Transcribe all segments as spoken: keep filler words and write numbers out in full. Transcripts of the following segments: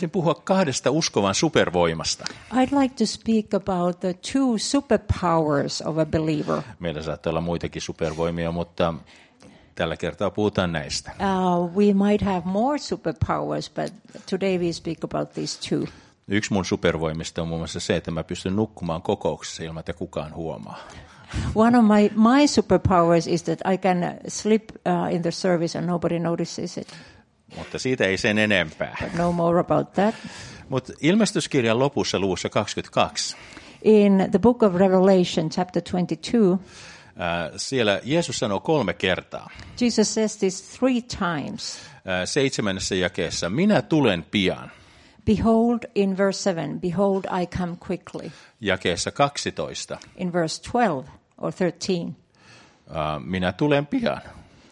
puhua kahdesta uskovan supervoimasta. I'd like to speak about the two superpowers of a believer. Meillä saattaa olla muitakin supervoimia, mutta tällä kertaa puhutaan näistä. Uh, we might have more superpowers, but today we speak about these two. Yksi mun supervoimista on muun muassa se, että mä pystyn nukkumaan kokouksessa ilman, että kukaan huomaa. One of my, my superpowers is that I can sleep uh, in the service and nobody notices it. Mutta siitä ei sen enempää. But no more about that. Mutta ilmestyskirjan lopussa luvussa kaksikymmentäkaksi. In the book of Revelation, chapter twenty-two, äh, siellä Jeesus sanoo kolme kertaa. Jesus says this three times. Äh, seitsemännessä jakeessa, minä tulen pian. Behold, in verse seven, behold, I come quickly. Jakeessa kaksitoista. In verse twelve or thirteen. Uh, minä tulen pian.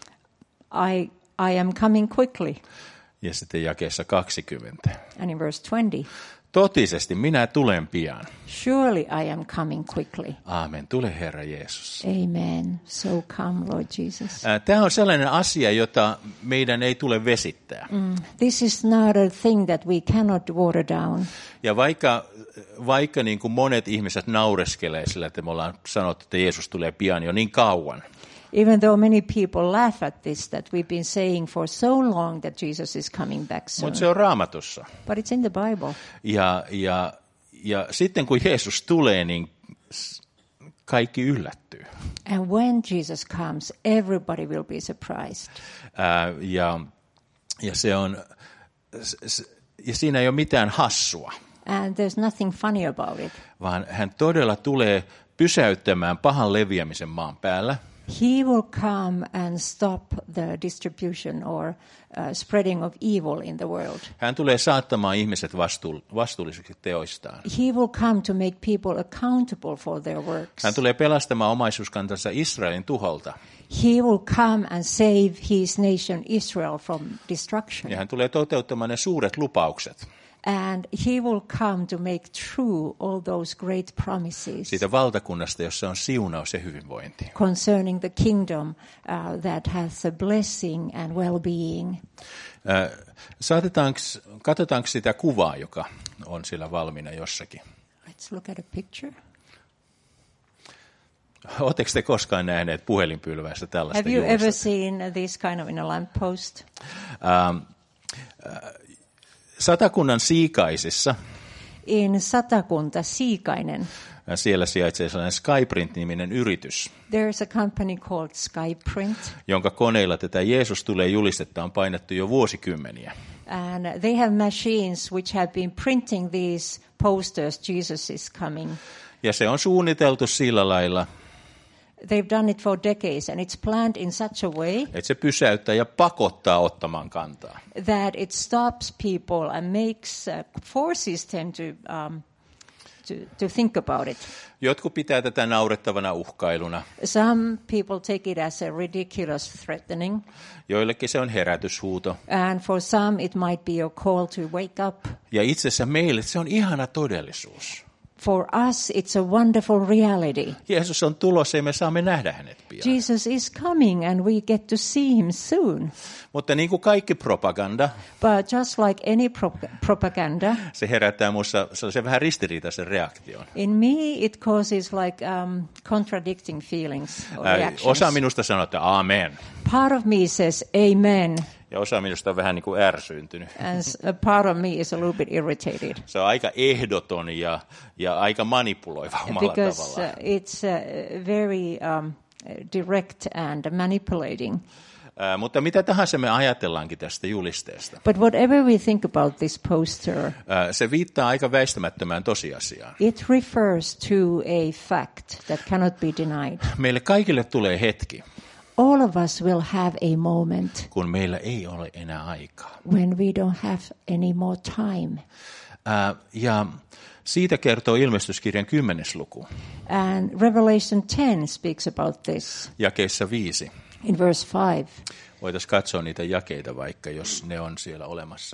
I, I am coming quickly. Ja sitten jakeessa kaksikymmentä. And in verse twenty. Totisesti minä tulen pian. Surely I am coming quickly. Aamen. Tule Herra Jeesus. Amen. So come, Lord Jesus. Uh, tämä on sellainen asia, jota meidän ei tule vesittää. Mm. This is not a thing that we cannot water down. Ja vaikka, vaikka niin kuin monet ihmiset naureskelee sillä, että me ollaan sanottu, että Jeesus tulee pian jo niin kauan. Even though many people laugh at this, that we've been saying for so long that Jesus is coming back soon. Mutta se on Raamatussa. But it's in the Bible. Ja, ja, ja sitten kun Jeesus tulee, niin kaikki yllättyy. And when Jesus comes, everybody will be surprised. Ää, ja, ja, se on, ja siinä ei ole mitään hassua. And there's nothing funny about it. Vaan hän todella tulee pysäyttämään pahan leviämisen maan päällä. He will come and stop the distribution or uh, spreading of evil in the world. Hän tulee saattamaan ihmiset vastuul- vastuullisiksi teoistaan. He will come to make people accountable for their works. Hän tulee pelastamaan omaisuuskantansa Israelin tuholta. He will come and save his nation Israel from destruction. Ja hän tulee toteuttamaan ne suuret lupaukset. And he will come to make true all those great promises. Siitä valtakunnasta, jossa on siunaus ja hyvinvointi. Concerning the kingdom uh, that has a blessing and well-being. Äh, saatetaanko, katsotaanko sitä kuvaa, joka on siellä valmiina jossakin? Let's look at a picture. Oletteko te koskaan nähneet puhelinpylväistä tällaista Have you juurista? ever seen this kind of in a lamppost? Ähm, äh, Satakunnan Siikaisissa. In Satakunta Siikainen. Siellä sijaitsee sellainen Skyprint-niminen yritys. There's a company called Skyprint. Jonka koneilla tätä Jeesus tulee julistetta on painettu jo vuosikymmeniä. And they have machines which have been printing these posters, Jesus is coming. Ja se on suunniteltu sillä lailla, They've done it for decades and it's planned in such a way että se pysäyttää ja pakottaa ottamaan kantaa. that it stops people and makes uh, forces them to um, to to think about it. Jotkut pitää tätä naurettavana uhkailuna. Some people take it as a ridiculous threatening. Joillekin se on herätyshuuto. And for some it might be a call to wake up. Ja itse asiassa meille se on ihana todellisuus. For us it's a wonderful reality. Jeesus on tulossa ja me saamme nähdä hänet pian. Jesus is coming and we get to see him soon. Mutta niin kuin kaikki propaganda, But just like any pro- propaganda, se herättää minussa sellaisen vähän ristiriitaisen reaktion. in me it causes like um, contradicting feelings or Ää, reactions. Osa minusta sanoo, että amen. Part of me says amen, Ja osa minusta on vähän niin kuin ärsyyntynyt. and s- a part of me is a little bit irritated. Se on aika ehdoton ja, ja aika manipuloiva omalla Because tavallaan. uh, it's uh, very um, direct and manipulating. Ää, mutta mitä tahansa me ajatellaankin tästä julisteesta. But whatever we think about this poster, Ää, se viittaa aika väistämättömään tosiasiaan. it refers to a fact that cannot be denied. Meille kaikille tulee hetki, All of us will have a moment kun meillä ei ole enää aikaa. when we don't have any more time. Ää, ja siitä kertoo ilmestyskirjan kymmenes luku, And Revelation ten speaks about this jakeessa viisi. in verse five. Voitaisiin katsoa niitä jakeita vaikka, jos ne on siellä olemassa.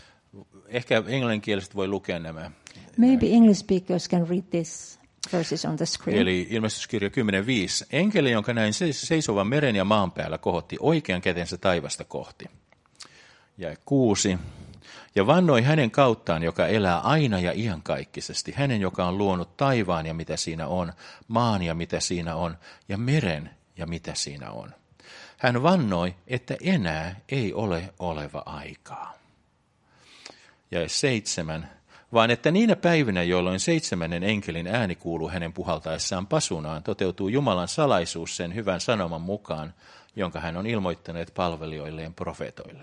Ehkä englanninkieliset voi lukea nämä. Maybe English speakers can read this verses on the screen. Eli ilmestyskirja kymmenen viisi. Enkeli, jonka näin seisovan meren ja maan päällä, kohotti oikean kätensä taivasta kohti. Ja kuusi. Ja vannoi hänen kauttaan, joka elää aina ja iankaikkisesti, hänen, joka on luonut taivaan ja mitä siinä on, maan ja mitä siinä on, ja meren ja mitä siinä on. Hän vannoi, että enää ei ole oleva aikaa. Ja seitsemän, vaan että niinä päivinä, jolloin seitsemännen enkelin ääni kuuluu hänen puhaltaessaan pasunaan, toteutuu Jumalan salaisuus sen hyvän sanoman mukaan, jonka hän on ilmoittanut palvelijoilleen profeetoille.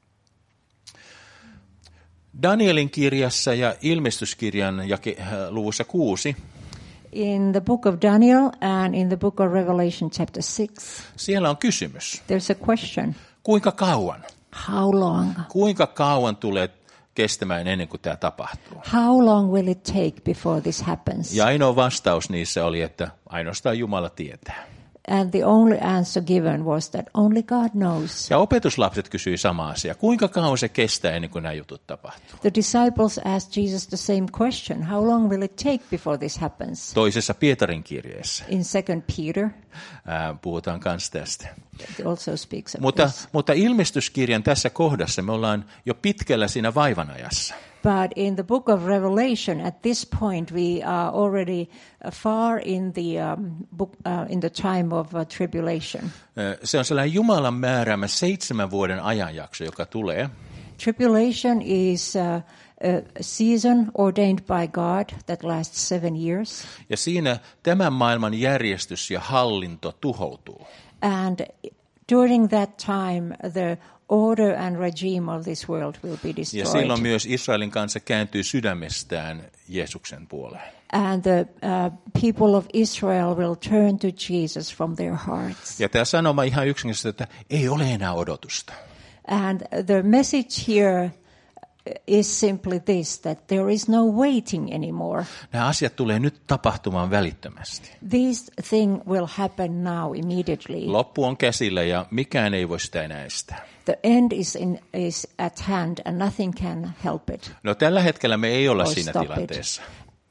Danielin kirjassa ja ilmestyskirjan luvussa kuusi, in the book of Daniel and in the book of Revelation chapter six, siellä on kysymys. there's a question. Kuinka kauan? How long? Kuinka kauan tulee kestämään ennen kuin tämä tapahtuu? How long will it take before this happens? Ja ainoa vastaus niissä oli, että ainoastaan Jumala tietää. And the only answer given was that only God knows. Ja opetuslapset kysyi sama asia. Kuinka kauan se kestää ennen kuin nämä jutut tapahtuu? The disciples asked Jesus the same question. How long will it take before this happens? Toisessa Pietarin kirjeessä In Second Peter, ää, puhutaan myös tästä. it also speaks of Mutta, this. mutta ilmestyskirjan tässä kohdassa me ollaan jo pitkällä siinä vaivanajassa. But in the book of Revelation, at this point, we are already uh, far in the um, book, uh, in the time of uh, tribulation. Se on sellainen Jumalan määräämä seitsemän vuoden ajanjakso, joka tulee. Tribulation is uh, a season ordained by God that lasts seven years. Ja siinä tämän maailman järjestys ja hallinto tuhoutuu. And during that time, the order and regime of this world will be Ja destroyed. silloin myös Israelin kansa kääntyy sydämestään Jeesuksen puoleen. And the uh, people of Israel will turn to Jesus from their hearts. Ja tämä sanoma ihan yksinkertaisesti, että ei ole enää odotusta. And the message here is simply this, that there is no waiting anymore. Nämä asiat tulee nyt tapahtumaan välittömästi. This thing will happen now immediately. Loppu on käsillä ja mikään ei voi sitä enää estää. The end is, in, is at hand and nothing can help it. No tällä hetkellä me ei olla Or siinä stop it. tilanteessa.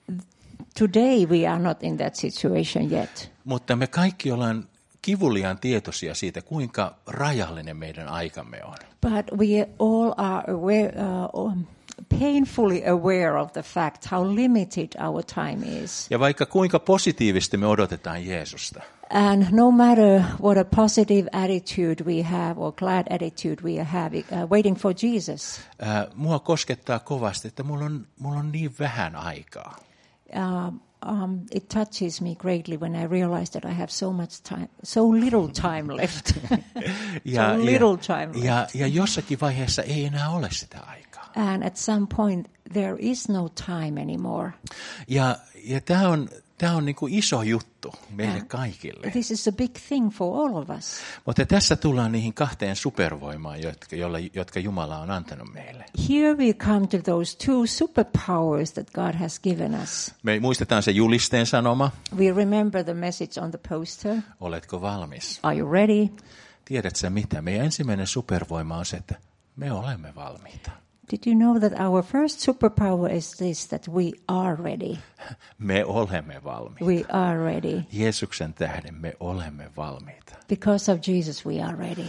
Today we are not in that situation yet. Mutta me kaikki ollaan kivuliaan tietoisia siitä, kuinka rajallinen meidän aikamme on. But we all are aware, uh, painfully aware of the fact how limited our time is. Ja vaikka kuinka positiivisesti me odotetaan Jeesusta, And no matter what a positive attitude we have or glad attitude we have uh, waiting for Jesus, ää, mua koskettaa kovasti, että mulla on, mulla on niin vähän aikaa. uh, um, it touches me greatly when I realize that I have so much time, so little time left. Ja, so little time left. ja, ja jossakin vaiheessa ei enää ole sitä aikaa. And at some point there is no time anymore. Ja, ja tämä on, tää on niinku iso juttu meille Yeah. kaikille. This is a big thing for all of us. Mutta tässä tullaan niihin kahteen supervoimaan, jotka, jolla, jotka Jumala on antanut meille. Here we come to those two superpowers that God has given us. Me muistetaan se julisteen sanoma. We remember the message on the poster. Oletko valmis? Are you ready? Tiedätkö mitä? Meidän ensimmäinen supervoima on se, että me olemme valmiita. Did you know that our first superpower is this, that we are ready? Me olemme valmiita. We are ready. Jeesuksen tähden me olemme valmiita. Because of Jesus we are ready.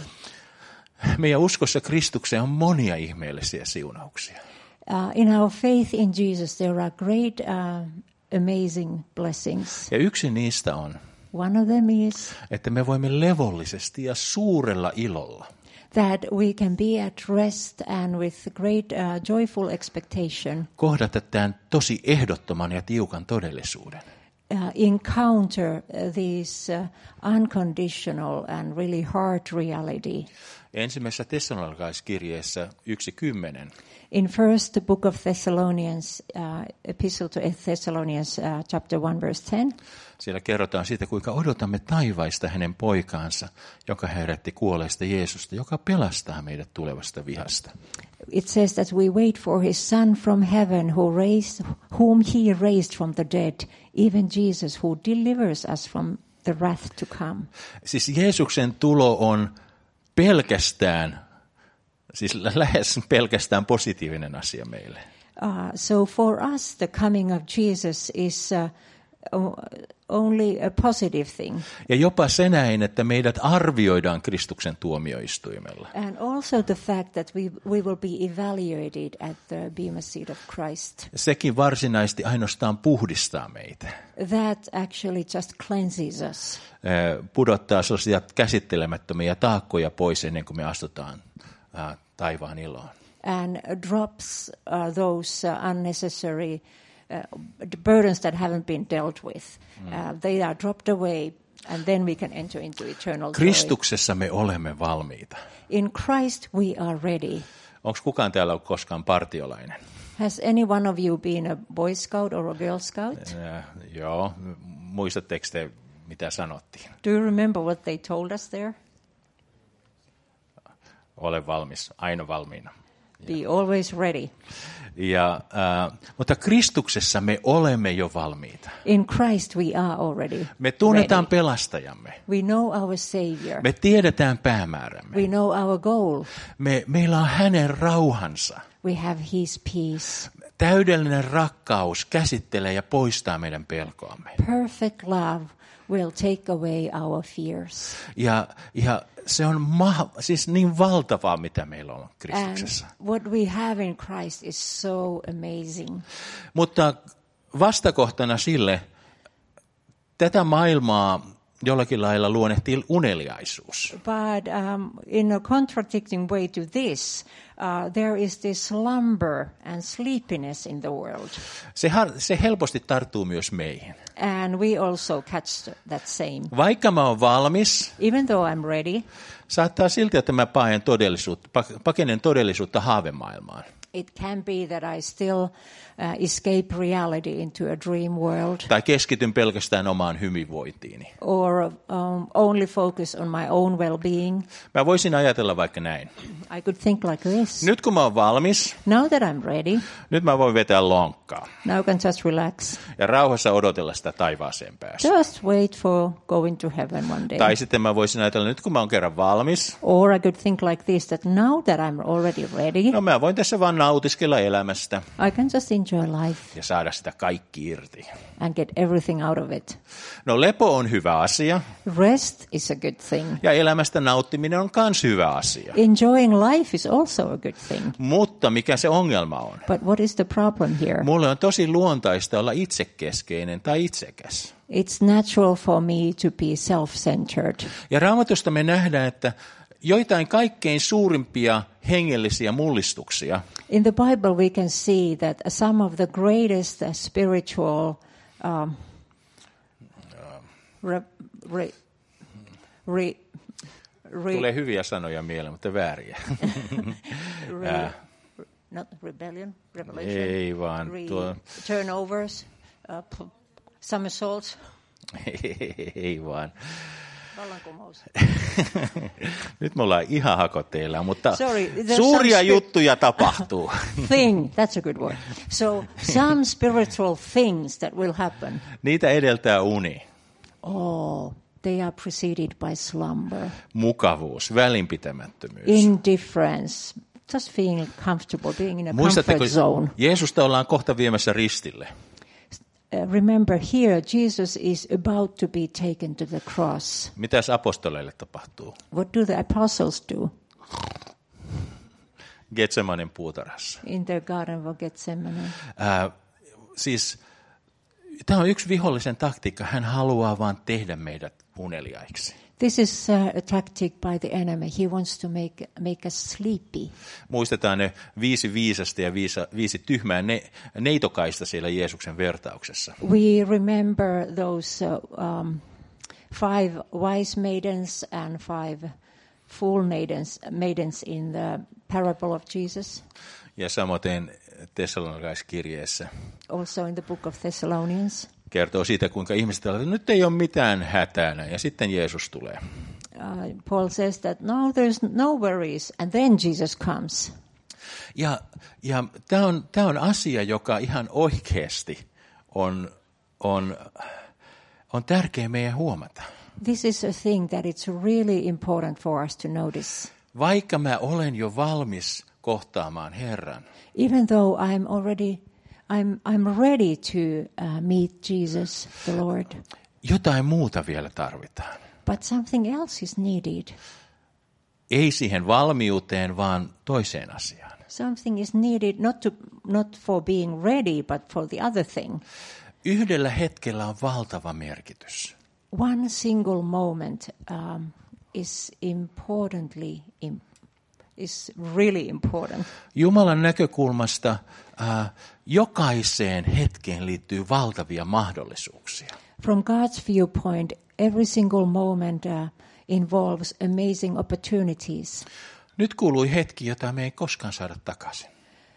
Meidän uskossa Kristukseen on monia ihmeellisiä siunauksia. Uh, in our faith in Jesus there are great, uh, amazing blessings. Ja yksi niistä on, One of them is että me voimme levollisesti ja suurella ilolla that we can be at rest and with great uh, joyful expectation kohdata tämän tosi ehdottoman ja tiukan todellisuuden. uh, encounter uh, this uh, unconditional and really hard reality. Ensimmäisessä Tessalonikalaiskirjeessä yksi kymmenen. In first the book of Thessalonians, uh, epistle to Thessalonians, uh, chapter one, verse ten, Siellä kerrotaan siitä, kuinka odotamme taivaista hänen poikaansa, joka herätti kuolleista Jeesusta, joka pelastaa meidät tulevasta vihasta. it says that we wait for his Son from heaven, who raised, whom he raised from the dead, even Jesus, who delivers us from the wrath to come. Siis Jeesuksen tulo on pelkästään, siis lähes pelkästään positiivinen asia meille. Uh, so for us, the coming of Jesus is uh, only a positive thing. Ja jopa se näin, että meidät arvioidaan Kristuksen tuomioistuimella. And also the fact that we, we will be evaluated at the bema seat of Christ. Sekin varsinaisesti ainoastaan puhdistaa meitä. That actually just cleanses us. Pudottaa sellaisia käsittelemättömiä taakkoja pois ennen kuin me astutaan uh, taivaan iloon. And drops uh, those uh, unnecessary uh, burdens that haven't been dealt with. Mm. Uh, they are dropped away, and then we can enter into eternal joy. Kristuksessa me olemme valmiita. In Christ we are ready. Onko kukaan täällä ollut koskaan partiolainen? Has any one of you been a Boy Scout or a Girl Scout? Äh, joo, muistatteko te, mitä sanottiin? Do you remember what they told us there? Ole valmis, aina valmiina. Be always ready. Ja, äh, mutta Kristuksessa me olemme jo valmiita. In Christ we are already Me tunnetaan ready. pelastajamme. We know our Savior. Me tiedetään päämäärämme. We know our goal. Me, meillä on hänen rauhansa. We have His peace. Täydellinen rakkaus käsittelee ja poistaa meidän pelkoamme. Perfect love will take away our fears. Ja, ja se on ma- siis niin valtavaa, mitä meillä on Kristuksessa. And what we have in Christ is so amazing. Mutta vastakohtana sille, tätä maailmaa jollakin lailla luonnehtii uneliaisuus. But um, in a contradicting way to this, uh, there is this slumber and sleepiness in the world. Se, har- se helposti tarttuu myös meihin. And we also catch that same. Vaikka mä oon valmis, Even though I'm ready, saattaa silti, että mä paen todellisuutta, pakenen todellisuutta haavemaailmaan. it can be that I still uh, escape reality into a dream world. Tai keskityn pelkästään omaan hyvinvointiini. Or um, only focus on my own well-being. Mä voisin ajatella vaikka näin. I could think like this. Nyt kun mä oon valmis, Now that I'm ready, nyt mä voin vetää lonkkaa. now I can just relax. Ja rauhassa odotella sitä taivaaseen päästä. Just wait for going to heaven one day. Tai sitten mä voisin ajatella, nyt kun mä oon kerran valmis, Or I could think like this, that now that I'm already ready, no mä voin tässä vaan nautiskella elämästä I can just enjoy life ja saada sitä kaikki irti. and get everything out of it. No lepo on hyvä asia Rest is a good thing. ja elämästä nauttiminen on kans hyvä asia. Enjoying life is also a good thing. Mutta mikä se ongelma on? But what is the problem here? Mulle on tosi luontaista olla itsekeskeinen tai itsekäs. It's natural for me to be self-centered. Ja Raamatusta me nähdään, että joitain kaikkein suurimpia hengellisiä mullistuksia In the Bible we can see that some of the greatest uh, spiritual um, re, re, re, re, tulee hyviä sanoja mieleen, mutta vääriä. re, not rebellion, revelation, Ei vaan re, tuo, turnovers, uh, p- somersaults, ei vaan. vallankumous. Nyt me ollaan ihan hakotteilla, mutta Sorry, there's suuria some spi- juttuja tapahtuu. Thing, that's a good word. So some spiritual things that will happen. Niitä edeltää uni, Oh, they are preceded by slumber, mukavuus, välinpitämättömyys. indifference, just feeling comfortable, being in a Muistatteko, comfort zone. Jeesusta ollaan kohta viemässä ristille. Uh, remember here, Jesus is about to be taken to the cross. Mitäs apostoleille tapahtuu? What do the apostles do Getsemanen puutarhassa. in the Garden of Gethsemane? Äh, siis tämä on yksi vihollisen taktiikka. Hän haluaa vaan tehdä meidät uneliaiksi. This is uh, a tactic by the enemy. He wants to make make us sleepy. Muistetaan ne viisi viisasta ja viisi, viisi tyhmää ne, neitokaista siellä Jeesuksen vertauksessa. We remember those uh, um, five wise maidens and five fool maidens, maidens in the parable of Jesus, Ja samoin Tessalonikalaiskirjeessä also in the book of Thessalonians. kertoo siitä, kuinka ihmiset ovat, että nyt ei ole mitään hätänä, ja sitten Jeesus tulee. Uh, Paul says that no, there's no worries, and then Jesus comes. Ja, ja tämä on, tämä on asia, joka ihan oikeasti on, on, on tärkeä meidän huomata. This is a thing that it's really important for us to notice. Vaikka mä olen jo valmis kohtaamaan Herran, Even though I'm already I'm, I'm ready to uh, meet Jesus, the Lord. Jotain muuta vielä tarvitaan. But something else is needed. Ei siihen valmiuteen, vaan toiseen asiaan. Something is needed not to not for being ready, but for the other thing. Yhdellä hetkellä on valtava merkitys. One single moment um, is importantly im- is really important. Jumalan näkökulmasta äh, jokaiseen hetkeen liittyy valtavia mahdollisuuksia. From God's viewpoint, every single moment uh, involves amazing opportunities. Nyt kuului hetki, jota me ei koskaan saada takaisin.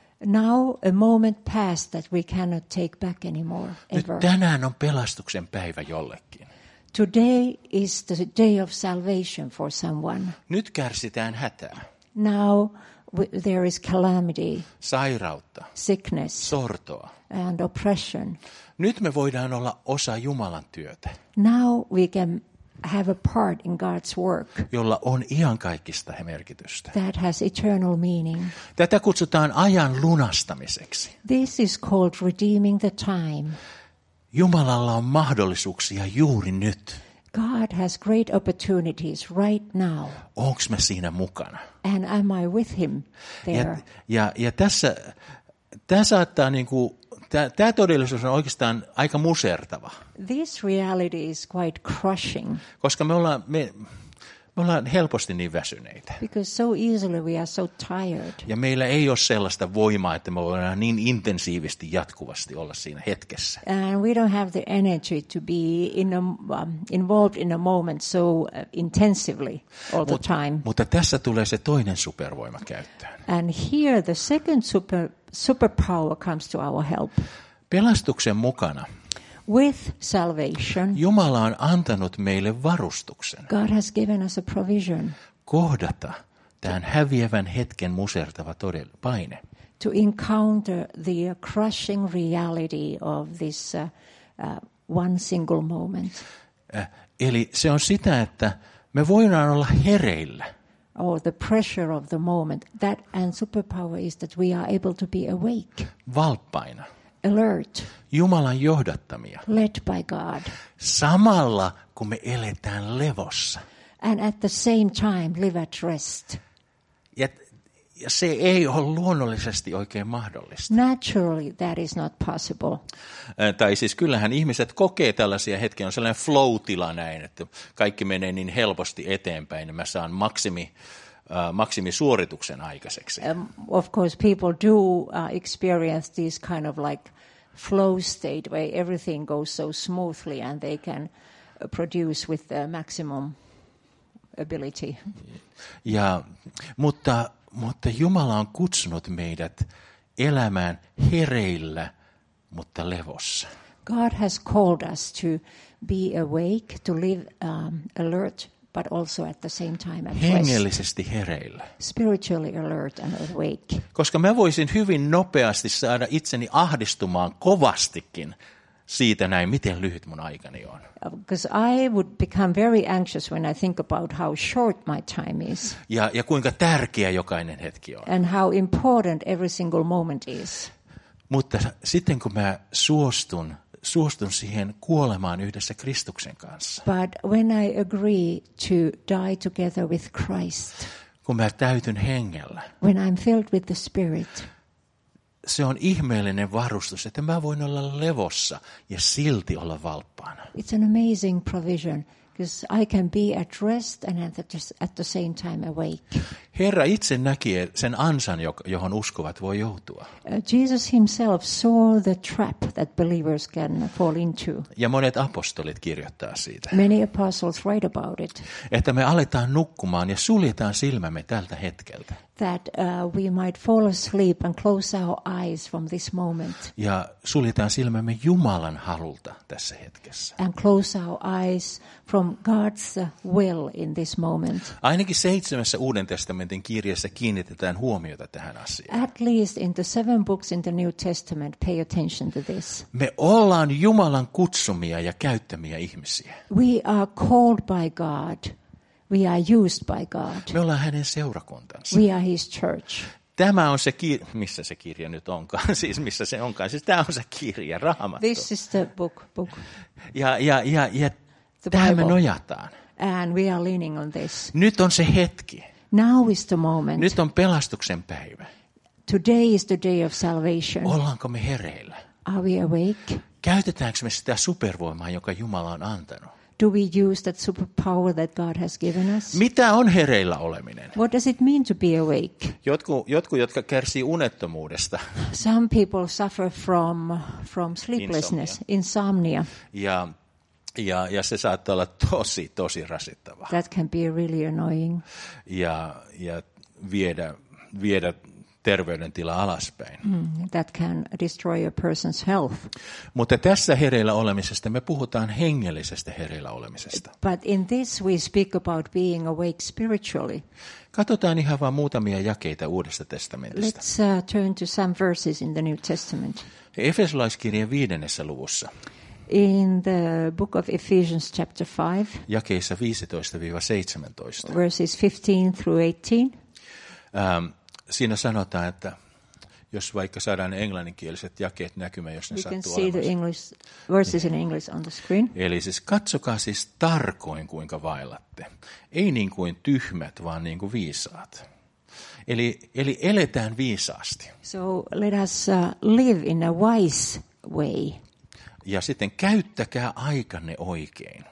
Now a moment passed that we cannot take back anymore, Nyt ever. tänään on pelastuksen päivä jollekin. Today is the day of salvation for someone. Nyt kärsitään hätää, Now w- there is calamity, sairautta, sickness, sortoa. and oppression. Nyt me voidaan olla osa Jumalan työtä, Now we can have a part in God's work jolla on iankaikkista merkitystä. that has eternal meaning. Tätä kutsutaan ajan lunastamiseksi. This is called redeeming the time. Jumalalla on mahdollisuuksia juuri nyt. God has great opportunities right now. Onko me siinä mukana? And am I with him Ja, there? ja, ja tässä, tämä saattaa niinku, tämä, tämä todellisuus on oikeastaan aika musertava, This reality is quite crushing koska me ollaan, me, me ollaan helposti niin väsyneitä. because so easily we are so tired. Ja meillä ei ole sellaista voimaa, että me voidaan niin intensiivisesti jatkuvasti olla siinä hetkessä. And we don't have the energy to be in a, um, involved in a moment so uh, intensively all the Mut, time. mutta tässä tulee se toinen supervoima käyttöön. And here the second super superpower comes to our help. Pelastuksen mukana With salvation, Jumala on antanut meille varustuksen God has given us a provision kohdata tämän häviävän hetken musertava todell- paine. to encounter the crushing reality of this uh, uh, one single moment. Äh, Eli se on sitä, että me voidaan olla hereillä. Or the pressure of the moment. That and superpower is that we are able to be awake, Valppaina, alert, Jumalan johdattamia, led by God, samalla kun me eletään levossa. and at the same time live at rest. Ja, ja se ei ole luonnollisesti oikein mahdollista. Naturally, that is not possible. Ää, tai siis kyllähän ihmiset kokee tällaisia hetkiä, on sellainen flow-tila näin, että kaikki menee niin helposti eteenpäin, ja mä saan maksimi, äh, maksimisuorituksen aikaiseksi. Um, of course, people do uh, experience this kind of like flow state where everything goes so smoothly and they can uh, produce with the maximum ability. Ja, mutta, mutta Jumala on kutsunut meidät elämään hereillä, mutta levossa. God has called us to be awake, to live um, alert, but also at the same time at rest. Hengellisesti hereillä. Spiritually alert and awake. Koska mä voisin hyvin nopeasti saada itseni ahdistumaan kovastikin siitä näin, miten lyhyt mun aikani on. Because I would become very anxious when I think about how short my time is Ja, ja kuinka tärkeä jokainen hetki on. and how important every single moment is. Mutta sitten kun mä suostun, suostun siihen kuolemaan yhdessä Kristuksen kanssa, But when I agree to die together with Christ, kun mä täytyn hengellä, when I'm filled with the Spirit, se on ihmeellinen varustus, että mä voin olla levossa ja silti olla valppaana. it's an amazing provision because I can be at rest and at the, at the same time awake. Herra itse näki sen ansan, johon uskovat voi joutua. Uh, Jesus himself saw the trap that believers can fall into. Ja monet apostolit kirjoittaa siitä. Many apostles write about it, Että me aletaan nukkumaan ja suljetaan silmämme tältä hetkeltä. that uh, we might fall asleep and close our eyes from this moment Ja suljetaan silmämme Jumalan halulta tässä hetkessä. and close our eyes from God's uh, will in this moment. Ainakin seitsemässä Uuden testamentin kirjassa kiinnitetään huomiota tähän asiaan. At least in the seven books in the New Testament, pay attention to this. Me ollaan Jumalan kutsumia ja käyttämiä ihmisiä. We are called by God. We are used by God. Me ollaan hänen seurakuntansa. We are his church. tämä on se kirja, missä se kirja nyt onkaan, siis missä se onkaan, siis tämä on se kirja, Raamattu. This is the book, book. Ja, ja, ja, ja tähän me nojataan. And we are leaning on this. Nyt on se hetki. Now is the moment. Nyt on pelastuksen päivä. Today is the day of salvation. Ollaanko me hereillä? Are we awake? Käytetäänkö me sitä supervoimaa, joka Jumala on antanut? Do we use that superpower that God has given us? Mitä on hereillä oleminen? What does it mean to be awake? Jotkut, jotkut jotka kärsii unettomuudesta. Some people suffer from, from sleeplessness, insomnia. Ja, ja, ja se saattaa olla tosi, tosi rasittavaa. That can be really annoying. Ja, ja viedä, viedä terveydentila alaspäin. Mm, that can destroy a person's health. Mutta tässä hereillä olemisesta me puhutaan hengellisestä hereillä olemisesta. But in this we speak about being awake spiritually. Katsotaan ihan vain muutamia jakeita Uudesta testamentista. Let's uh, turn to some verses in the New Testament. Efesolaiskirjan viidennessä luvussa. In the book of Ephesians chapter five. Jakeissa viisitoista seitsemäntoista. Verses fifteen through eighteen. Ähm, Siinä sanotaan, että jos vaikka saadaan ne englanninkieliset jakeet näkymään, jos ne We sattuu can see the olemassa. English verses in English on the screen. Eli siis katsokaa siis tarkoin, kuinka vaellatte. Ei niin kuin tyhmät, vaan niin kuin viisaat. Eli, eli eletään viisaasti. So let us uh, live in a wise way. Ja sitten käyttäkää aikanne oikein.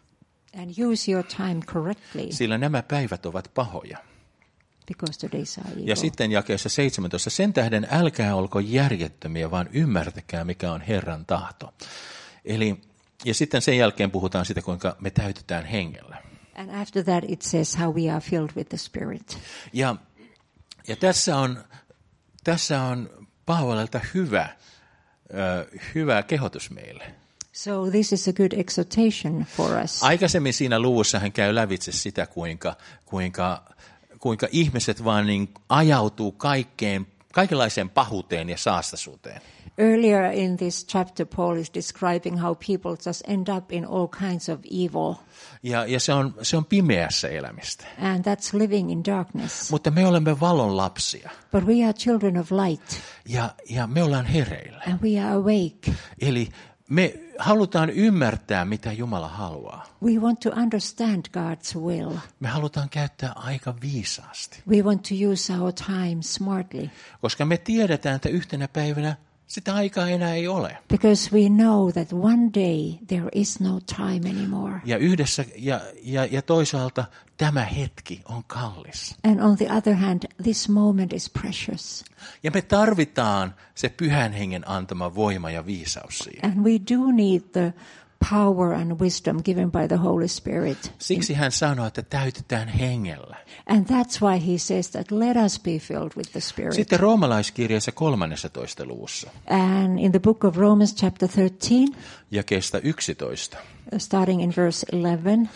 And use your time correctly. Sillä nämä päivät ovat pahoja. Because the days are evil. Ja sitten jakeessa seitsemäntoista, sen tähden älkää olko järjettömiä, vaan ymmärtäkää, mikä on Herran tahto. Eli, ja sitten sen jälkeen puhutaan siitä, kuinka me täytetään hengellä. And after that it says how we are filled with the Spirit. Ja, ja tässä on, tässä on Paavalelta hyvä, ö, hyvä kehotus meille. So this is a good exhortation for us. Aikaisemmin siinä luvussa hän käy lävitse sitä, kuinka, kuinka kuinka ihmiset vaan niin ajautuu kaikkeen, kaikenlaiseen pahuuteen ja saastaisuuteen. Earlier in this chapter, Paul is describing how people just end up in all kinds of evil. Ja, ja se on, se on pimeässä elämistä. And that's living in darkness. Mutta me olemme valon lapsia. But we are children of light. Ja, ja me ollaan hereillä. And we are awake. Eli me halutaan ymmärtää, mitä Jumala haluaa. We want to understand God's will. Me halutaan käyttää aika viisaasti. We want to use our time smartly. Koska me tiedetään, että yhtenä päivänä sitä aikaa enää ei ole. Because we know that one day there is no time anymore. Ja yhdessä ja, ja, ja toisaalta tämä hetki on kallis. And on the other hand, this moment is precious. Ja me tarvitaan se pyhän hengen antama voima ja viisaus siihen. And we do need the power and wisdom given by the Holy Spirit. Siksi hän sanoo, että täytetään hengellä. And that's why he says that let us be filled with the Spirit. Sitten roomalaiskirjassa kolmannessatoista luvussa. And in the book of Romans chapter thirteen, jakeesta yksitoista. starting in verse eleven.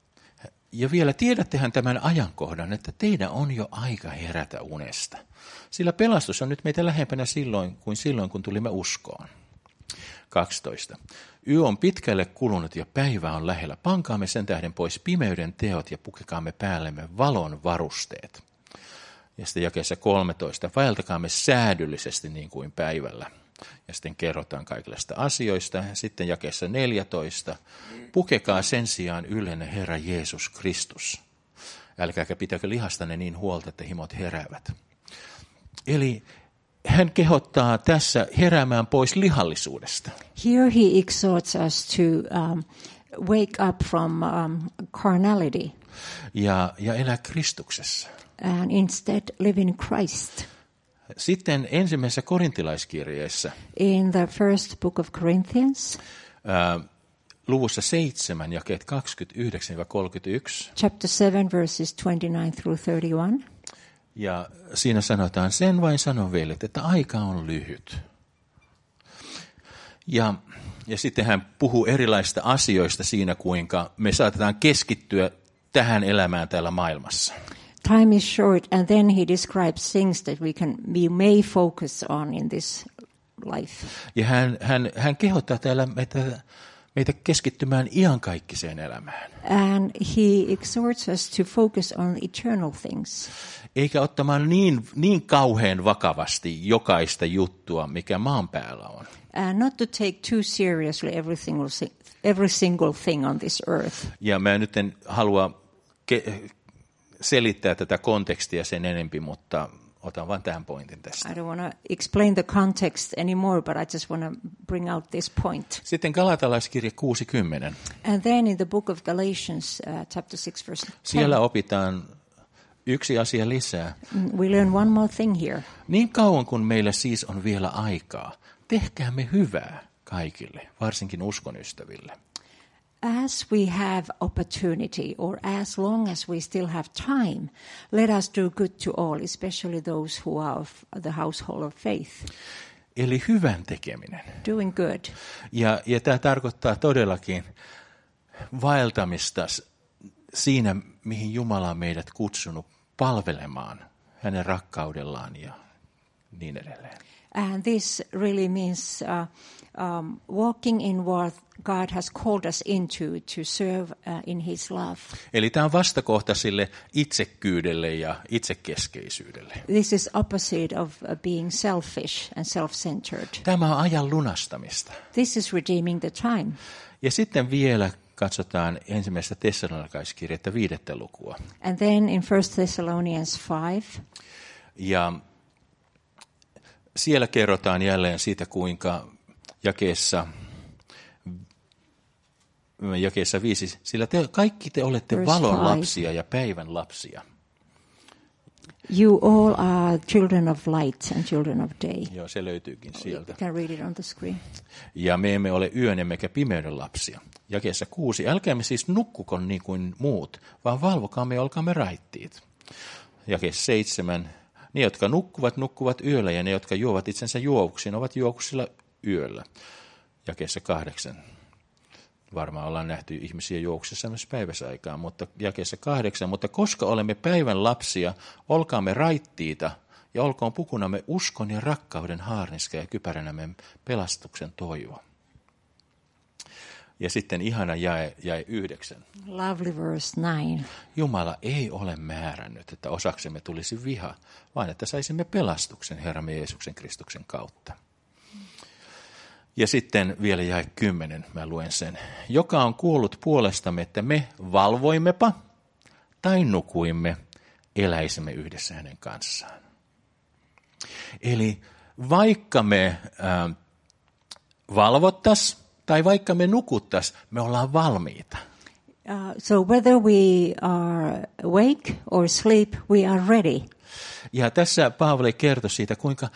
Ja vielä tiedättehän tämän ajankohdan, että teidän on jo aika herätä unesta. Sillä pelastus on nyt meitä lähempänä silloin kuin silloin, kun tulimme uskoon. kaksitoista. Yö on pitkälle kulunut ja päivä on lähellä. Pankaamme sen tähden pois pimeyden teot ja pukekaamme päällemme valon varusteet. Ja sitten jakeessa kolmetoista. Vaeltakaamme säädyllisesti niin kuin päivällä. Ja sitten kerrotaan kaikista asioista. Sitten jakeessa neljätoista. Pukekaa sen sijaan yllenne Herra Jeesus Kristus. Älkääkä pitäkö lihastanne niin huolta, että himot heräävät. Eli hän kehottaa tässä heräämään pois lihallisuudesta. Here he exhorts us to um, wake up from um, carnality. Ja, ja elää Kristuksessa. And instead live in Christ. Sitten ensimmäisessä korintilaiskirjeessä, In the first book of Corinthians, ää, luvussa seitsemän, jakeet kaksikymmentäyhdeksän kolmekymmentäyksi. chapter seven, verses twenty-nine through thirty-one. Ja siinä sanotaan, sen vain sanon veljet, että aika on lyhyt. Ja, ja sitten hän puhuu erilaisista asioista siinä, kuinka me saatetaan keskittyä tähän elämään täällä maailmassa. Time is short, and then he describes things that we can we may focus on in this life. Ja hän, hän, hän kehottaa täällä meitä, meitä keskittymään iankaikkiseen elämään. And he exhorts us to focus on eternal things. Eikä ottamaan niin, niin kauhean vakavasti jokaista juttua, mikä maan päällä on. And not to take too seriously every single, every single thing on this earth. Ja mä nyt en halua ke- selittää tätä kontekstia sen enempi, mutta otan vain tämän pointin tästä. I don't want to explain the context anymore, but I just want to bring out this point. Sitten Galatalaiskirje kuusikymmentä. And then in the book of Galatians, uh, chapter six, verse ten, Siellä opitaan yksi asia lisää. we learn one more thing here. Niin kauan kuin meillä siis on vielä aikaa, tehkäämme hyvää kaikille, varsinkin uskonYstäville. As we have opportunity, or as long as we still have time, let us do good to all, especially those who are of the household of faith. Eli hyvän tekeminen. Doing good. Ja, ja tämä tarkoittaa todellakin vaeltamista siinä, mihin Jumala on meidät kutsunut palvelemaan hänen rakkaudellaan ja niin edelleen. And this really means uh, um, walking in what God has called us into to serve uh, in His love. Eli tämä on vastakohta sille itsekkyydelle ja itsekeskeisyydelle. This is opposite of uh, being selfish and self-centered. Tämä on ajan lunastamista. This is redeeming the time. Ja sitten vielä katsotaan ensimmäistä Tessalonikalaiskirjettä viidettä lukua. And then in First Thessalonians five. Ja siellä kerrotaan jälleen siitä, kuinka jakeessa, jakeessa viisi, sillä te, kaikki te olette Verse valon five. lapsia ja päivän lapsia. You all are children of light and children of day. Joo, se löytyykin sieltä. You can read it on the screen. Ja me emme ole yön emmekä pimeyden lapsia. Jakeessa kuusi, älkäämme siis nukkuko niin kuin muut, vaan valvokaamme ja olkaamme raittiit. Jakeessa seitsemän, ne, jotka nukkuvat, nukkuvat yöllä, ja ne, jotka juovat itsensä juovuksiin, ovat juovuksilla yöllä. Jakeessa kahdeksan. Varmaan ollaan nähty ihmisiä juovuksissa myös päiväsaikaan, mutta jakeessa kahdeksan. Mutta koska olemme päivän lapsia, olkaamme raittiita, ja olkoon pukunamme uskon ja rakkauden haarniska ja kypäränämme pelastuksen toivo. Ja sitten ihana jae, jae yhdeksän. Lovely verse nine. Jumala ei ole määrännyt, että osaksemme tulisi viha, vaan että saisimme pelastuksen Herramme Jeesuksen Kristuksen kautta. Ja sitten vielä jae kymmenen, mä luen sen. Joka on kuullut puolestamme, että me valvoimmepa tai nukuimme, eläisimme yhdessä hänen kanssaan. Eli vaikka me äh, valvottaisiin, tai vaikka me nukuttas, me ollaan valmiita. Uh, so whether we are awake or asleep, we are ready. Ja tässä Paavali kertoi siitä, kuinka,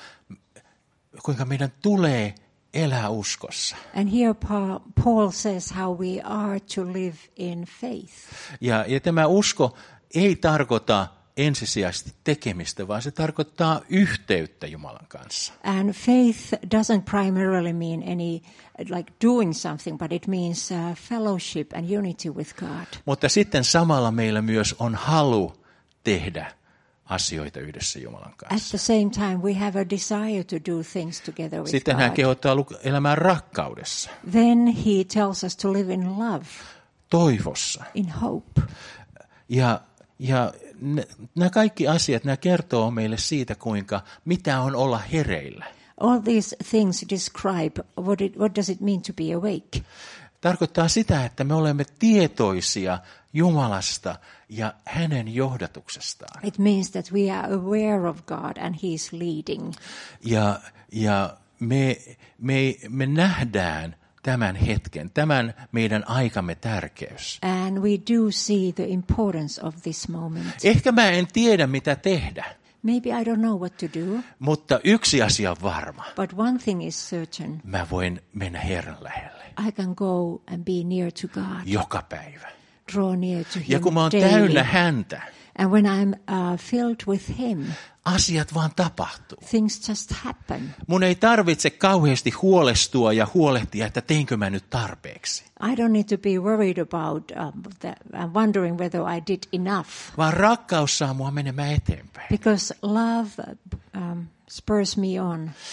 kuinka meidän tulee elää uskossa. And here Pa- Paul says how we are to live in faith. Ja, ja tämä usko ei tarkoita ensisijaisesti tekemistä, vaan se tarkoittaa yhteyttä Jumalan kanssa. And faith doesn't primarily mean any like doing something, but it means uh, fellowship and unity with God. Mutta sitten samalla meillä myös on halu tehdä asioita yhdessä Jumalan At kanssa. the same time, we have a desire to do things together with Sitten hän God. kehottaa elämään rakkaudessa, Then he tells us to live in love, toivossa. in hope. Ja, ja nämä kaikki asiat, nämä kertoo meille siitä, kuinka mitä on olla hereillä. All these things describe what, it, what does it mean to be awake. Tarkoittaa sitä, että me olemme tietoisia Jumalasta ja hänen johdatuksestaan. It means that we are aware of God and he is leading. Ja, ja me, me, me nähdään tämän hetken, tämän meidän aikamme tärkeys. And we do see the importance of this moment. Ehkä mä en tiedä, mitä tehdä, Maybe I don't know what to do, mutta yksi asia on varma. but one thing is certain. Mä voin mennä Herran lähelle I can go and be near to God, joka päivä. draw near to Ja him kun mä oon daily. täynnä häntä, And when I'm uh, filled with him, asiat vaan tapahtuu. things just happen. Mun ei tarvitse kauheasti huolestua ja huolehtia, että teinkö mä nyt tarpeeksi. I don't need to be worried about um, that. I'm wondering whether I did enough. Vaan rakkaus saa mua menemään eteenpäin. Because love um, spurs me on.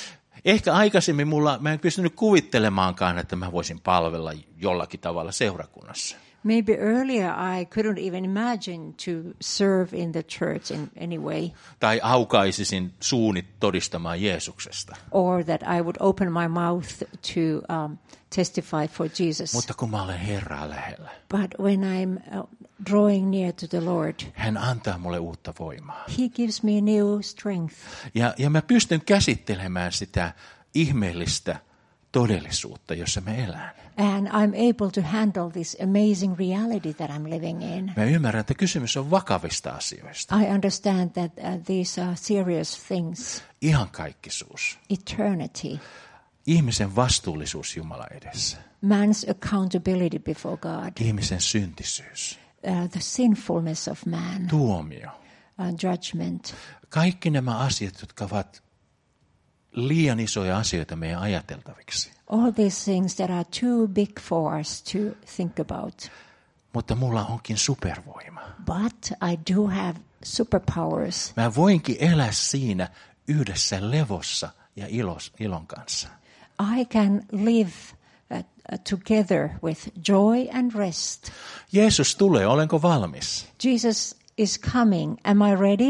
Ehkä aikaisemmin mulla, mä en pystynyt kuvittelemaankaan, että mä voisin palvella jollakin tavalla seurakunnassa. Maybe earlier I couldn't even imagine to serve in the church in any way. Tai aukaisisin suuni todistamaan Jeesuksesta. Or that I would open my mouth to um, testify for Jesus. Mutta kun mä olen Herraa lähellä. But when I'm uh, drawing near to the Lord, hän antaa mulle uutta voimaa. He gives me new strength. Ja, ja mä pystyn käsittelemään sitä ihmeellistä todellisuutta, jossa me elään. And I'm able to handle this amazing reality that I'm living in. Mä ymmärrän, että kysymys on vakavista asioista. I understand that uh, these are serious things. Iankaikkisuus. Eternity. Ihmisen vastuullisuus Jumalan edessä. Man's accountability before God. Ihmisen syntisyys. Uh, the sinfulness of man. Tuomio. Uh, judgment. Kaikki nämä asiat, jotka ovat liian isoja asioita meidän ajateltaviksi. All these things that are too big for us to think about. Mutta mulla onkin supervoima. But I do have superpowers. Mä voinkin elää siinä yhdessä levossa ja ilos, ilon kanssa. I can live uh, together with joy and rest. Jeesus tulee, olenko valmis? Jesus is coming. Am I ready?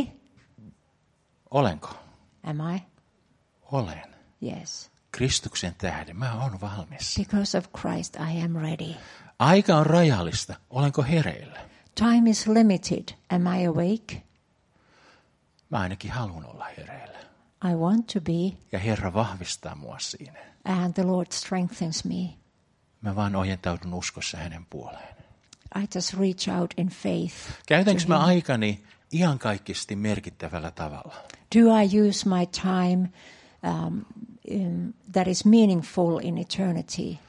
Olenko? Am I? Olen. Yes. Kristuksen tähden mä oon valmis. Because of Christ I am ready. Aika on rajallista. Olenko hereillä? Time is limited. Am I awake? Mä ainakin haluan olla hereillä. I want to be. Ja Herra vahvistaa mua siinä. And the Lord strengthens me. Mä vaan ojentaudun uskossa hänen puoleen. I just reach out in faith. Käytänkö mä aikani iankaikkisesti merkittävällä tavalla? Do I use my time um, in, that is meaningful in eternity?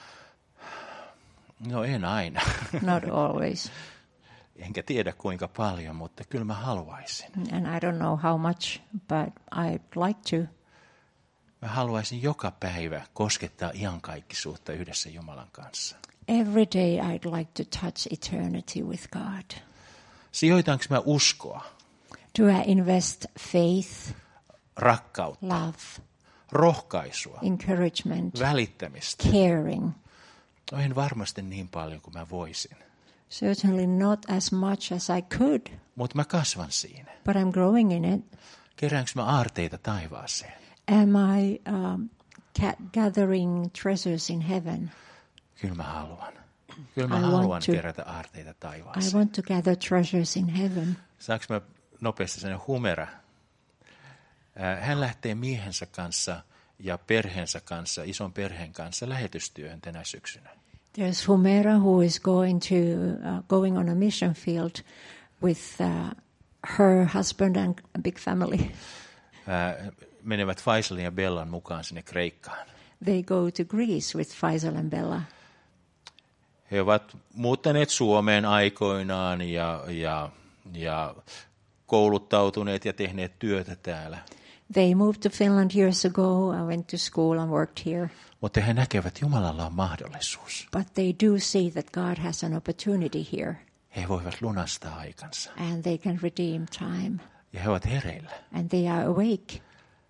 No en aina. Not always. Enkä tiedä kuinka paljon, mutta kyllä mä haluaisin. And I don't know how much, but I'd like to. Mä haluaisin joka päivä koskettaa iankaikkisuutta yhdessä Jumalan kanssa. Every day I'd like to touch eternity with God. Sijoitanko mä uskoa? Do I invest faith, rakkautta, love, rohkaisua, encouragement, välittämistä? caring? No en varmasti niin paljon kuin mä voisin. Certainly not as much as I could. Mutta mä kasvan siinä. But I'm growing in it. Keräänkö mä aarteita taivaaseen? Am I um, gathering treasures in heaven? Kyllä mä haluan. Kyllä mä I haluan to, kerätä aarteita taivaaseen. I want to gather treasures in heaven. Saanko mä nopeasti sanoa Humera? Hän lähtee miehensä kanssa ja perheensä kanssa, ison perheen kanssa lähetystyöhön tänä syksynä. There's Humera who is going to uh, going on a mission field with uh, her husband and a big family. Äh, menevät Faisalin ja Bellan mukaan sinne Kreikkaan. They go to Greece with Faisal and Bella. He ovat muuttaneet Suomeen aikoinaan ja, ja, ja kouluttautuneet ja tehneet työtä täällä. They moved to Finland years ago. I went to school and worked here. Mutta he näkevät, että Jumalalla on mahdollisuus. But they do see that God has an opportunity here. He voivat lunastaa aikansa. And they can redeem time. Ja he ovat hereillä. And they are awake.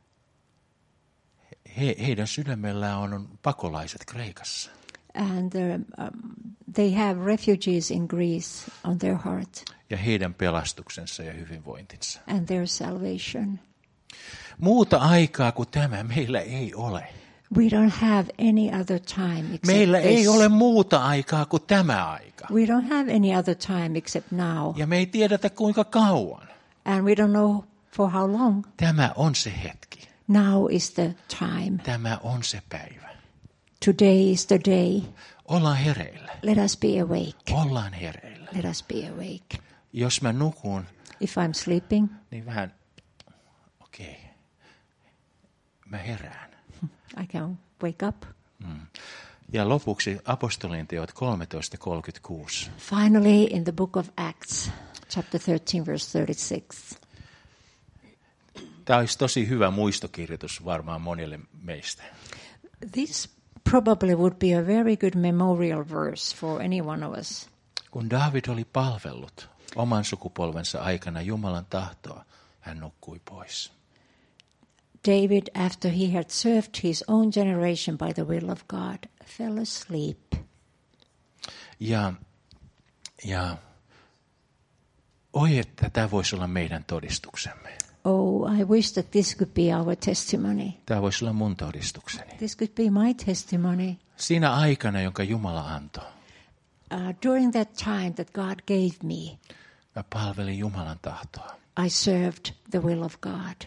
He, heidän sydämellään on pakolaiset Kreikassa. And um, they have refugees in Greece on their heart. Ja heidän pelastuksensa ja hyvinvointinsa. And their salvation. Muuta aikaa kuin tämä meillä ei ole. We don't have any other time except Meillä this. ei ole muuta aikaa kuin tämä aika. We don't have any other time except now. Ja me ei tiedetä kuinka kauan. And we don't know for how long. Tämä on se hetki. Now is the time. Tämä on se päivä. Today is the day. Ollaan hereillä. Let us be awake. Ollaan hereillä. Let us be awake. Jos mä nukun, If I'm sleeping, niin vähän, okei, okay. Mä herään. I can wake up. Mm. Ja lopuksi apostolien teot kolmetoista kolmekymmentäkuusi. Finally, in the book of Acts, chapter thirteen, verse thirty-six. Tämä olisi tosi hyvä muistokirjoitus varmaan monille meistä. This probably would be a very good memorial verse for any one of us. Kun David oli palvellut oman sukupolvensa aikana Jumalan tahtoa, hän nukkui pois. David, after he had served his own generation by the will of God, fell asleep. Ja, ja oi, että tämä voisi olla meidän todistuksemme. Oh, I wish that this could be our testimony. Tämä voisi olla mun todistukseni. This could be my testimony. Siinä aikana, jonka Jumala antoi, Uh, during that time that God gave me, mä palvelin Jumalan tahtoa. I served the will of God.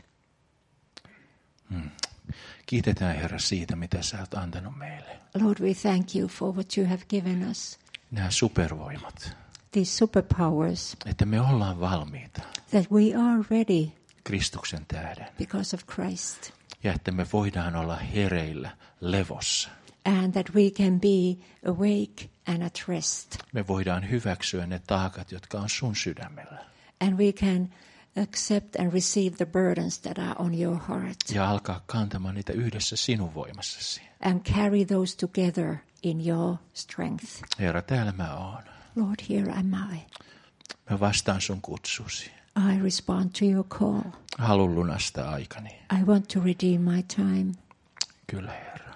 Hmm. Kiitetään, Herra, siitä, mitä sä oot antanut meille. Lord, we thank you for what you have given us. Nämä supervoimat, These superpowers, että me ollaan valmiita that we are ready Kristuksen tähden. because of Christ. Ja että me voidaan olla hereillä, levossa. And that we can be awake and at rest. Me voidaan hyväksyä ne taakat, jotka on sun sydämellä. And we can accept and receive the burdens that are on your heart. Ja alkaa kantamaan niitä yhdessä sinun voimassasi. And carry those together in your strength. Herra, täällä mä oon. Lord, here am I. Mä vastaan sun kutsusi. I respond to your call. Halun lunastaa aikani. I want to redeem my time. Kyllä, Herra.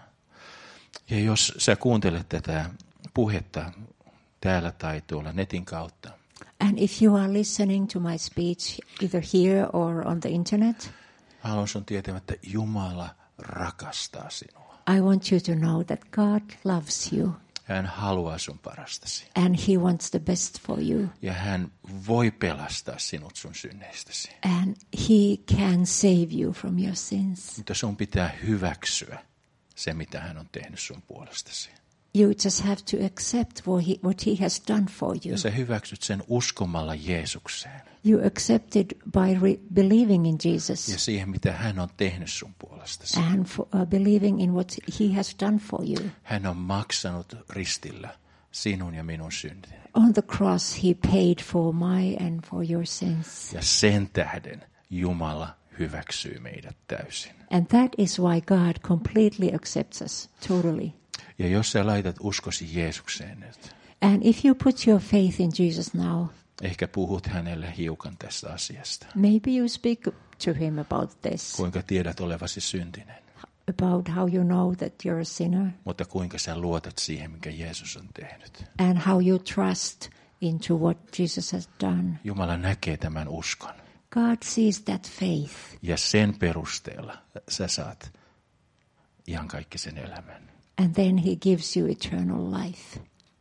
Ja jos sä kuuntelet tätä puhetta täällä tai tuolla netin kautta, And if you are listening to my speech either here or on the internet, haluan sun tietämään, että Jumala rakastaa sinua. I want you to know that God loves you Hän haluaa sun parastasi. and he wants the best for you. Ja hän voi pelastaa sinut sun synneistäsi. And he can save you from your sins. Mutta sun pitää hyväksyä se, mitä hän on tehnyt sun puolestasi. You just have to accept what he, what he has done for you. Ja sä hyväksyt sen uskomalla Jeesukseen. You accept it by re- believing in Jesus Ja siihen, mitä hän on tehnyt sun puolestasi. and for, uh, believing in what he has done for you. Hän on maksanut ristillä sinun ja minun syntini. On the cross he paid for my and for your sins. Ja sen tähden Jumala hyväksyy meidät täysin. And that is why God completely accepts us, totally. Ja jos sä laitat uskosi Jeesukseen nyt, And if you put your faith in Jesus now, ehkä puhut hänelle hiukan tästä asiasta. maybe you speak to him about this, Kuinka tiedät olevasi syntinen, about how you know that you're a sinner, mutta kuinka sä luotat siihen, minkä Jeesus on tehnyt. and how you trust into what Jesus has done. Jumala näkee tämän uskon. God sees that faith, Ja sen perusteella sä saat iankaikkisen elämän. and then he gives you eternal life.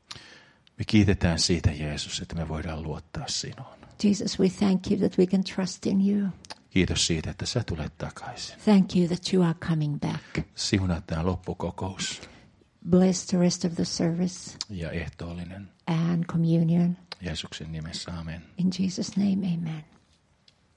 Me kiitetään siitä, Jeesus, että me voidaan luottaa sinuun. Jesus, we thank you that we can trust in you. Kiitos siitä, että sä tulet takaisin. Thank you that you are coming back. Siunaa tämä loppukokous Bless the rest of the service ja ehtoollinen. and communion. Jeesuksen nimessä, amen. In Jesus' name, amen.